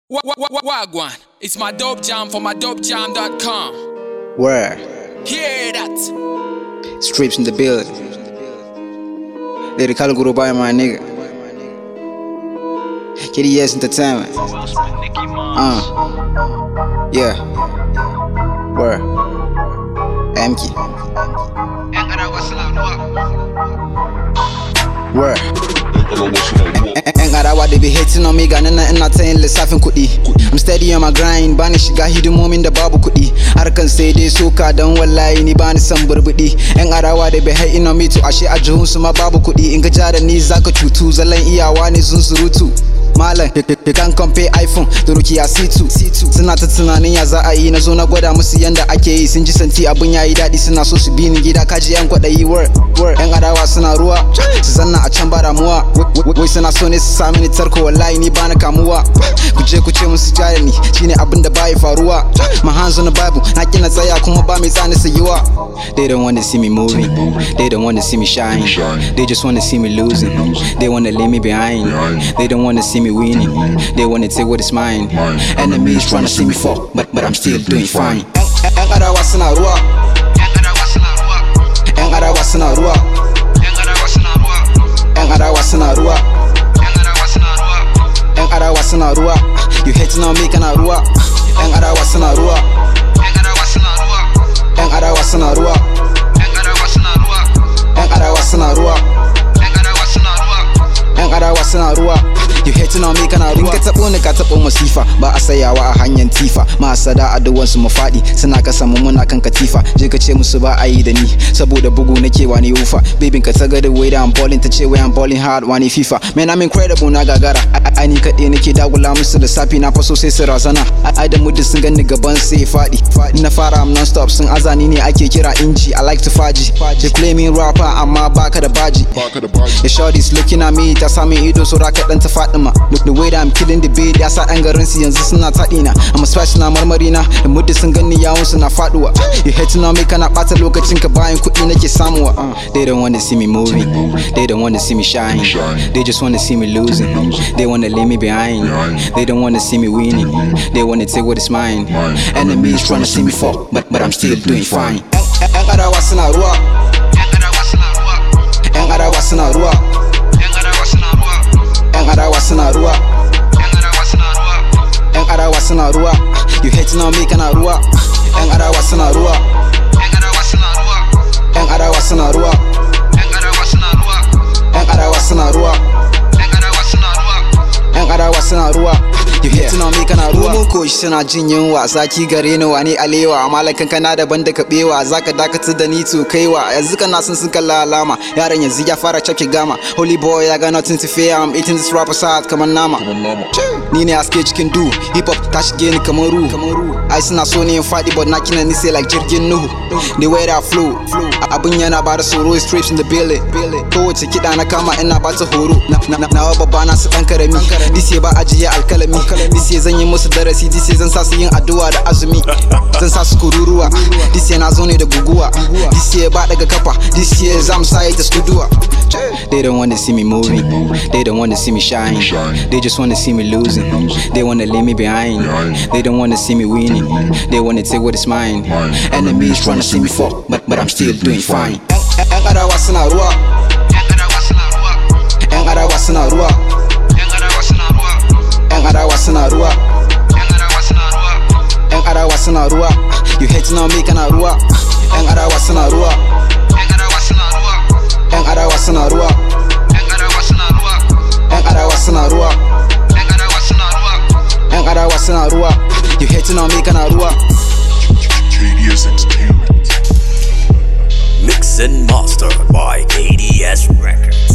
Wagwan, it's my dope jam for my dopejam.com. Where? Hear that? Strips in the building. They call Guru by my nigga. KDS Entertainment. Yeah. Where? MK. Where? Yan arawa they be hating on me, ganin na ina ta yin lissafin kuɗi. I'm steady on my grind, bani shiga hidimomin da babu kuɗi. Harkan sai dai soka don wallahi ni bani son burbuɗi. Yan arawa they be hating on me to ashe a jihunsu ma babu kuɗi. In ka ja da ni zaka cutu, zallan iyawa ne sun surutu. Malam, you can compare iPhone da Nokia C2. Suna ta tunanin ya za a yi, na zo na gwada musu yanda ake yi. Sun ji santi abun yayi daɗi, suna so su bi ni gida. Kaji yan kwaɗayi word. Yan adawa suna ruwa, su zanna a can ba damuwa. Wai suna so ne su sami ni tarko, wallahi ni bana kamuwa. Ku ce musu jare ni, shine abin da bai faruwa. My hands on the Bible, na kina tsaya kuma ba mai tsani sayuwa. They don't wanna see me moving, they don't wanna see me shine. They just wanna see me losing, they wanna leave me behind. They don't wanna see me winning, they wanna take what is mine. Enemies tryna see me fall, but I'm still doing fine. Yan adawa suna ruwa, yan adawa suna ruwa, yan adawa suna ruwa, yan adawa suna ruwa, yan adawa suna ruwa, yan adawa suna ruwa. You hating on me kana ruwa, yan adawa suna ruwa, yan adawa suna ruwa, yan adawa suna ruwa, yan adawa suna ruwa, yan adawa suna ruwa, yan adawa suna ruwa. You hating on me kana ruwa. In ka taɓo ni ka taɓo masifa, ba a sayawa a hanyar tifa. Ma'asada aduwansu mu faɗi, suna kasa mu muna kan katifa. Je ka ce musu ba a yi da ni, saboda bugu nake wani ufa. Babin ka taga da way da I'm balling, ta ce way I'm balling hard wani FIFA. Man I'm incredible na gagara, ai ni kaɗai nake dagula musu da safi na faso sai su razana. Ai da mudu sun gani gaban sai faɗi. Na fara am non-stop, sun azani ne ake kira inji. I like to faji, they claiming rapper amma baka da baji. The shorties looking at me, ta sami ido so raka ɗan ta faɗi. Look the way that I'm killing the beat, ya sa ɗan garin su yanzu suna taɗina. I'm a spice na marmari na, da mudu sun gani yawon su na faɗuwa. You hating on me kana ɓata lokacin ka bayan kuɗi nake samuwa. They don't wanna see me moving, they don't wanna see me shine. They just wanna see me losing, they wanna leave me behind. They don't wanna see me winning, they wanna take what is mine. Enemies tryna see me fall, but I'm still doing fine. Yan adawa suna ruwa, yan adawa suna ruwa, yan adawa suna ruwa, yan adawa suna ruwa, yan adawa suna ruwa, yan adawa suna ruwa. You hating on me kana ruwa, yan adawa suna ruwa, yan adawa suna ruwa, yan adawa suna ruwa, yan adawa suna ruwa, yan adawa suna ruwa, yan adawa suna ruwa. You hating on me kana ruwa. Mun koyi suna jin yunwa, zaki gare ni wani alewa. Malakan kana daban da kabewa, zaka dakatar da ni to kaiwa. Yanzu kana sun kalla alama, yaran yanzu ya fara cake gama. Holy boy I got nothing to fear, I'm eating this rapper's heart kamar nama. Ni ne aske cikin du, hip hop ta shige ni kamar ru. Ai suna so ne in faɗi but na kina ni sai like jirgin Nuhu. The way that flow, abin yana bada tsoro, strips in the building. Kowace kiɗa na kama ina bata horo. Nawa babba na su ɗan karami, this year ba ajiye alkalami. This year zan yi musu darasi, this year zan sa su yin addu'a da azumi. Zan sa su kururuwa, this year na zo ne da guguwa. This year ba daga kafa, this year zam sa ya ta studuwa. They don't wanna see me moving, they don't wanna see me shine. They just wanna see me losing, they wanna leave me behind. They don't wanna see me winning, they wanna take what is mine. Enemies tryna see me fall, but I'm still doing fine. Yan adawa suna ruwa, yan adawa suna ruwa, yan adawa suna ruwa, yan adawa suna ruwa, yan adawa suna ruwa, yan adawa suna ruwa, yan adawa suna ruwa. You hating on me kana ruwa, yan adawa suna ruwa, yan adawa suna ruwa, yan adawa suna ruwa, yan adawa suna ruwa, yan adawa suna ruwa, yan adawa suna ruwa, yan adawa suna ruwa. You hating on me kana ruwa. KDS Entertainment. Mix and mastered by KDS Records.